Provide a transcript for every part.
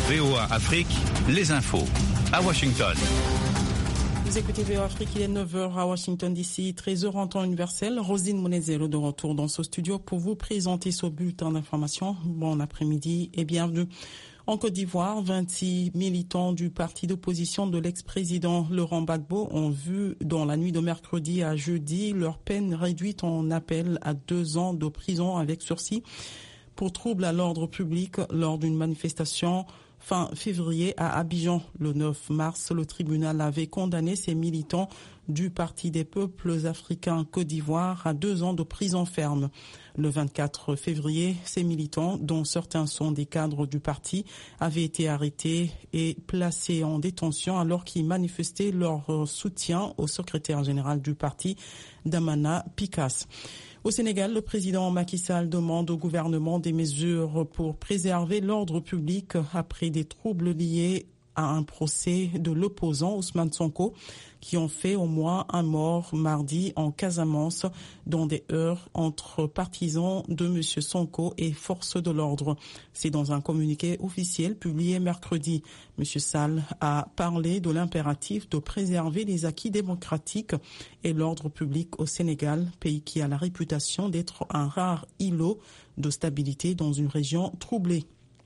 VOA Afrique, les infos. À Washington. Vous écoutez VOA Afrique, il est 9h à Washington DC, 13h en temps universel. Rosine Monezero de retour dans ce studio pour vous présenter ce bulletin d'information. Bon après-midi et bienvenue. En Côte d'Ivoire, 26 militants du parti d'opposition de l'ex-président Laurent Gbagbo ont vu dans la nuit de mercredi à jeudi leur peine réduite en appel à 2 ans de prison avec sursis pour trouble à l'ordre public lors d'une manifestation fin février à Abidjan. Le 9 mars, le tribunal avait condamné ces militants du Parti des peuples africains Côte d'Ivoire à 2 ans de prison ferme. Le 24 février, ces militants, dont certains sont des cadres du parti, avaient été arrêtés et placés en détention alors qu'ils manifestaient leur soutien au secrétaire général du parti, Damana Pikas. Au Sénégal, le président Macky Sall demande au gouvernement des mesures pour préserver l'ordre public après des troubles liés à un procès de l'opposant Ousmane Sonko qui ont fait au moins un mort mardi en Casamance dans des heurts entre partisans de M. Sonko et forces de l'ordre. C'est dans un communiqué officiel publié mercredi. M. Sall a parlé de l'impératif de préserver les acquis démocratiques et l'ordre public au Sénégal, pays qui a la réputation d'être un rare îlot de stabilité dans une région troublée.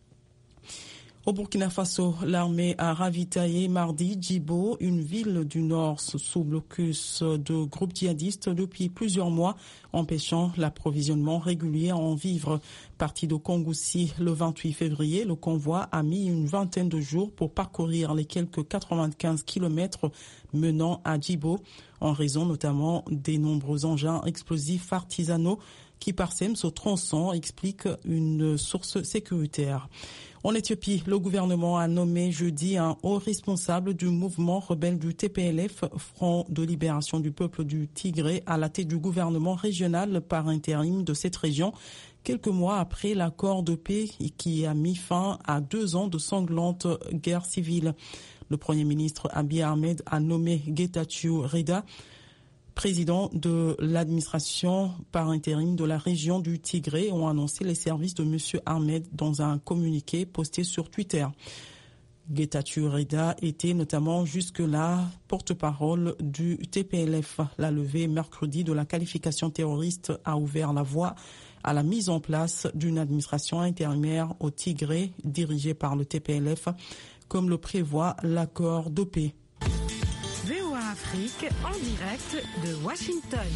Au Burkina Faso, l'armée a ravitaillé mardi Djibo, une ville du nord sous blocus de groupes djihadistes depuis plusieurs mois, empêchant l'approvisionnement régulier en vivres. Parti de Kongoussi le 28 février, le convoi a mis une vingtaine de jours pour parcourir les quelques 95 kilomètres menant à Djibo, en raison notamment des nombreux engins explosifs artisanaux qui parsèment ce tronçon, explique une source sécuritaire. En Éthiopie, le gouvernement a nommé jeudi un haut responsable du mouvement rebelle du TPLF, Front de libération du peuple du Tigré, à la tête du gouvernement régional par intérim de cette région, quelques mois après l'accord de paix qui a mis fin à 2 ans de sanglante guerre civile. Le Premier ministre Abiy Ahmed a nommé Getachew Reda président de l'administration par intérim de la région du Tigré, ont annoncé les services de M. Ahmed dans un communiqué posté sur Twitter. Getachew Reda était notamment jusque-là porte-parole du TPLF. La levée mercredi de la qualification terroriste a ouvert la voie à la mise en place d'une administration intérimaire au Tigré dirigée par le TPLF, comme le prévoit l'accord de paix. VOA Afrique en direct de Washington.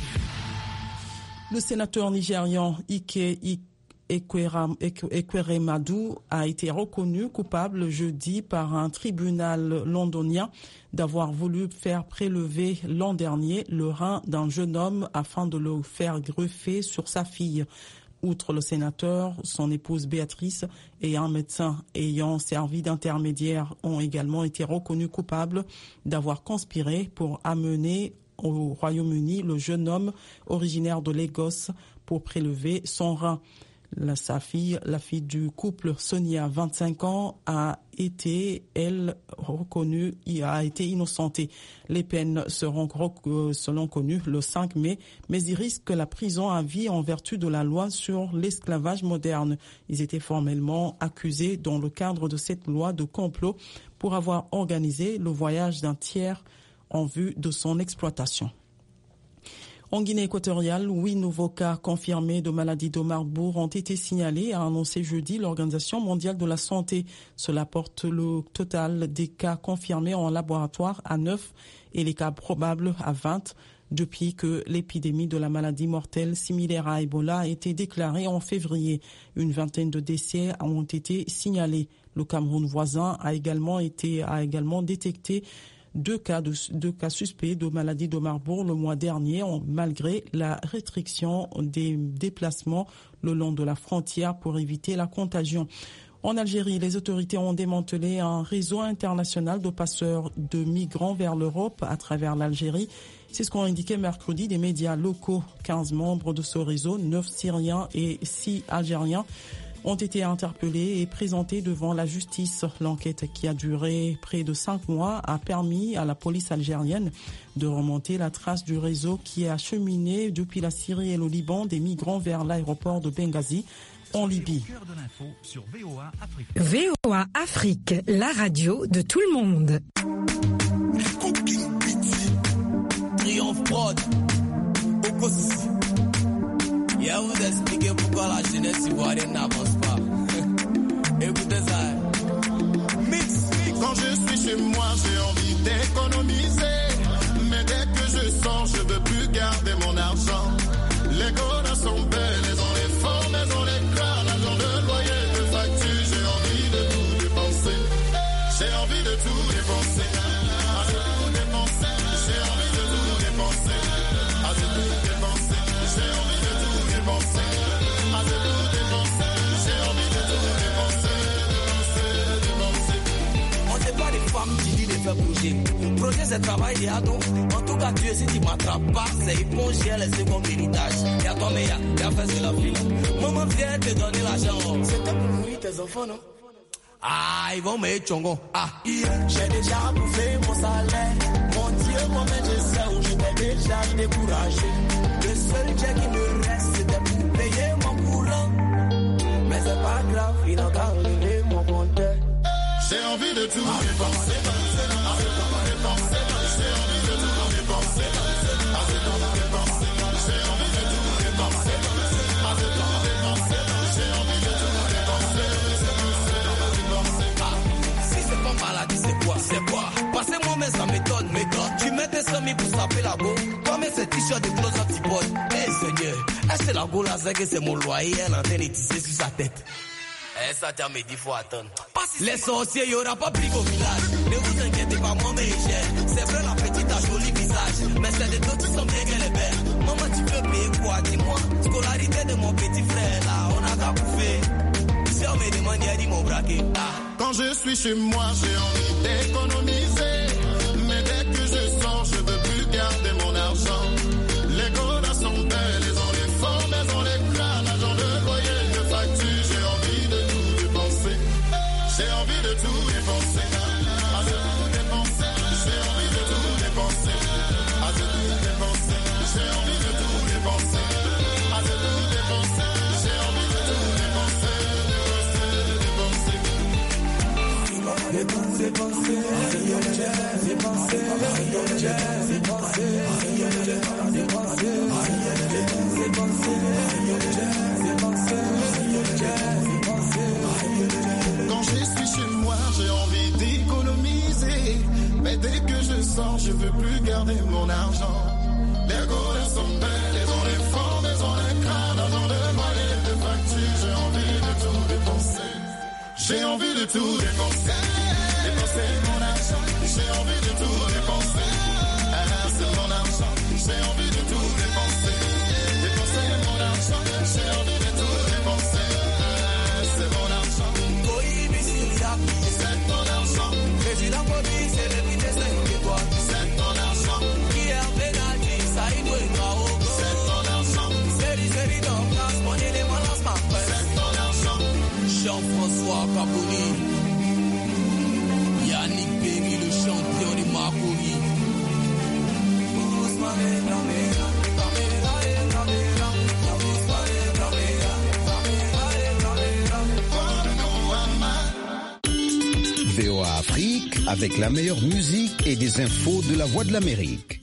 Le sénateur nigérian Ike Ekweremadu a été reconnu coupable jeudi par un tribunal londonien d'avoir voulu faire prélever l'an dernier le rein d'un jeune homme afin de le faire greffer sur sa fille. Outre le sénateur, son épouse Béatrice et un médecin ayant servi d'intermédiaire ont également été reconnus coupables d'avoir conspiré pour amener au Royaume-Uni le jeune homme originaire de Lagos pour prélever son rein. Sa fille, la fille du couple, Sonia, 25 ans, a été, elle, reconnue, a été innocentée. Les peines seront, selon connues, le 5 mai, mais ils risquent la prison à vie en vertu de la loi sur l'esclavage moderne. Ils étaient formellement accusés dans le cadre de cette loi de complot pour avoir organisé le voyage d'un tiers en vue de son exploitation. En Guinée équatoriale, 8 nouveaux cas confirmés de maladie de Marburg ont été signalés, a annoncé jeudi l'Organisation mondiale de la santé. Cela porte le total des cas confirmés en laboratoire à 9 et les cas probables à 20 depuis que l'épidémie de la maladie mortelle similaire à Ebola a été déclarée en février. Une vingtaine de décès ont été signalés. Le Cameroun voisin a également détecté deux cas suspects de maladie de Marburg le mois dernier, malgré la restriction des déplacements le long de la frontière pour éviter la contagion. En Algérie, les autorités ont démantelé un réseau international de passeurs de migrants vers l'Europe à travers l'Algérie. C'est ce qu'ont indiqué mercredi des médias locaux. 15 membres de ce réseau, 9 Syriens et 6 Algériens, ont été interpellés et présentés devant la justice. L'enquête, qui a duré près de 5 mois, a permis à la police algérienne de remonter la trace du réseau qui a acheminé depuis la Syrie et le Liban des migrants vers l'aéroport de Benghazi en Libye. VOA Afrique, la radio de tout le monde. Triomphe Prod, Okos. Il va vous expliquer pourquoi la jeunesse ivoirienne n'avance pas. Écoutez ça. Mix. Quand je suis chez moi, j'ai envie d'économiser. Mais dès que je sors, je veux plus garder mon argent. Les gars sont belles, elles ont les formes, elles ont les crânes, l'argent de loyer, de facture. J'ai envie de tout dépenser. J'ai envie de tout dépenser. Ah, de tout dépenser. J'ai envie de tout dépenser. Ah, de tout dépenser. J'ai envie de tout dépenser. Ah, de tout dépenser. J'ai envie de tout dépenser. Dépenser. On n'est pas des femmes qui disent les faire bouger. Mon projet c'est travail et ado. En tout cas, Dieu, si tu m'attrapes pas, c'est éponger les seconds héritage. Y'a toi, mais y'a fait c'est la fille. Maman vient te donner l'argent. C'était pour nourrir tes enfants, non? Ah, ils vont me chongo. Ah, j'ai déjà bouffé mon salaire. Mon Dieu, moi-même, je sais où je t'ai déjà découragé. Le seul jet qui me reste, c'était pour payer mon courant. Mais c'est pas grave, il a qu'à relever mon compteur. J'ai envie de tout dépenser. C'est quoi? Passez-moi mais ça m'étonne, mais quand tu mets tes semis pour saper la go, toi mets ces t-shirts de close antipode. Eh Seigneur, est-ce que la go la zègue c'est mon loyer, elle en train de tisser sur sa tête? Eh ça t'a me dit faut attendre. Les sorciers y'aura pas pris au village. Ne vous inquiétez pas, moi mais j'ai. C'est vrai la petite a joli visage, mais c'est des d'autres qui sont bien qu'elle est belle. Maman tu peux payer quoi, dis-moi? Scolarité de mon petit frère là, on a qu'à bouffer. Si on me demande y'a dit mon braquet. Quand je suis chez moi, j'ai envie d'économiser. Mais dès que je sors, je veux plus garder mon argent. Les gars sont belles, elles ont les formes, elles ont les crânes, l'argent de loyer, de facture. J'ai envie de tout dépenser. J'ai envie de tout dépenser. Ah, de tout dépenser. J'ai envie de tout dépenser. Ah, de tout dépenser. J'ai envie de tout dépenser. Ah, de tout dépenser. J'ai envie de tout dépenser. Quand je suis chez moi, j'ai envie d'économiser. Mais dès que je sors, je veux plus garder mon argent. Les gars sont belles, elles ont les formes, elles ont les crânes, l'argent de loyer, de facture. J'ai envie de tout dépenser. J'ai envie de tout dépenser. Dépenser mon argent. J'ai envie de tout dépenser. Ah, c'est mon argent. J'ai envie de tout dépenser. Dépenser mon argent. J'ai envie de tout dépenser. Ah, c'est mon argent. C'est mon argent. Président Bobby, c'est le but de 5 étoiles. C'est mon argent. Qui est en pénalty, ça y doit être au go. C'est mon argent. Série dans place, mon élément lancement. C'est mon argent. Jean-François Caponi, Yannick Perry, le champion de Maconi. VOA Afrique avec la meilleure musique et des infos de la Voix de l'Amérique.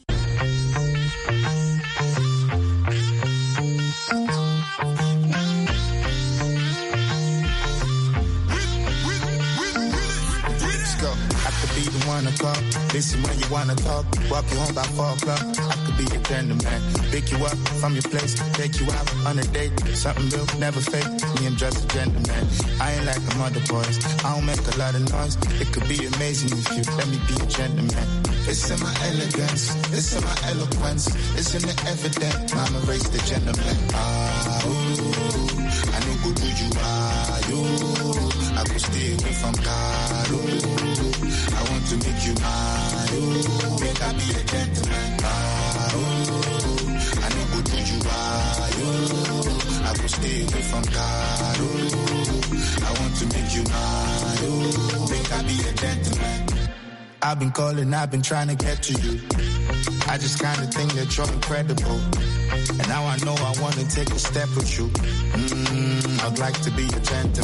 Wanna talk, listen when you wanna talk, walk you home by 4 o'clock. I could be a gentleman, pick you up from your place, take you out on a date, something real, never fake. Me, I'm just a gentleman. I ain't like them other boys. I don't make a lot of noise. It could be amazing if you let me be a gentleman. It's in my elegance, it's in my eloquence, it's in the evidence. Mama raised the gentleman. Ah, ooh, I know go do you, ah, you. I could stay away from Caro. I want to make you mine. Make I be a gentleman. I know go do you, ah, you. I could stay away from Caro. I want to make you mine. Make I be a gentleman. I've been calling, I've been trying to get to you. I just kinda think that you're incredible. And now I know I wanna take a step with you. I'd like to be a gentleman.